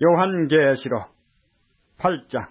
요한계시록 8장.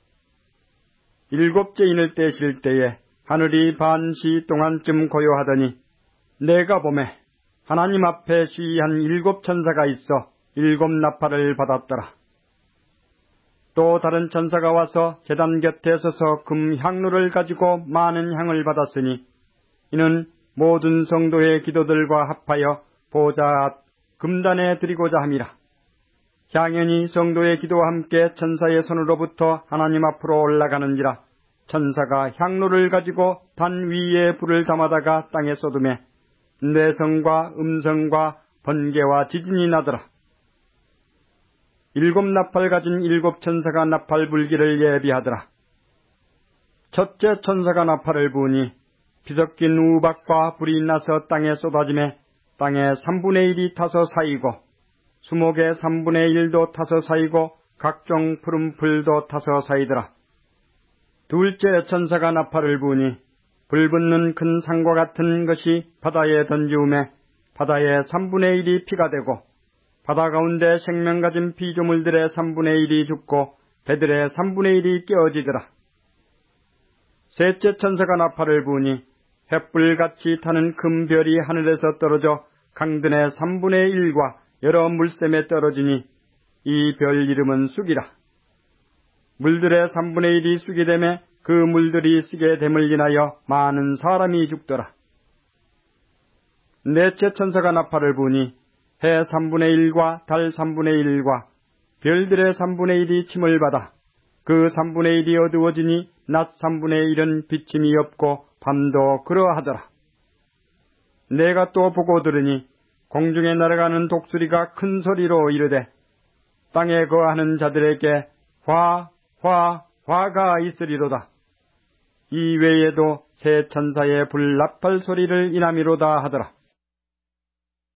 일곱째 인을 떼실 때에 하늘이 반시 동안쯤 고요하더니 내가 보매 하나님 앞에 시위한 일곱 천사가 있어 일곱 나팔을 받았더라. 또 다른 천사가 와서 제단 곁에 서서 금 향로를 가지고 많은 향을 받았으니 이는 모든 성도의 기도들과 합하여 보좌 앞 금단에 드리고자 함이라. 향연이 성도의 기도와 함께 천사의 손으로부터 하나님 앞으로 올라가는지라. 천사가 향로를 가지고 단 위에 불을 담아다가 땅에 쏟음에 뇌성과 음성과 번개와 지진이 나더라. 일곱 나팔 가진 일곱 천사가 나팔 불기를 예비하더라. 첫째 천사가 나팔을 부으니 비섞인 우박과 불이 나서 땅에 쏟아지매 땅의 3분의 1이 타서 사이고 수목의 3분의 1도 타서 사이고 각종 푸른 풀도 타서 사이더라. 둘째 천사가 나팔을 부으니 불붙는 큰 산과 같은 것이 바다에 던지우매 바다의 3분의 1이 피가 되고 바다 가운데 생명 가진 피조물들의 3분의 1이 죽고 배들의 3분의 1이 깨어지더라. 셋째 천사가 나팔을 부으니 횃불같이 타는 큰 별이 하늘에서 떨어져 강든의 3분의 1과 여러 물샘에 떨어지니 이 별 이름은 쑥이라. 물들의 3분의 1이 쑥이 되매 그 물들이 쓰게 됨을 인하여 많은 사람이 죽더라. 넷째 천사가 나팔을 부으니 해 3분의 1과 달 3분의 1과 별들의 3분의 1이 침을 받아 그 3분의 1이 어두워지니 낮 3분의 1은 비침이 없고 밤도 그러하더라. 내가 또 보고 들으니 공중에 날아가는 독수리가 큰 소리로 이르되 땅에 거하는 자들에게 화가 있으리로다. 이 외에도 새 천사의 불나팔 소리를 인함이로다 하더라.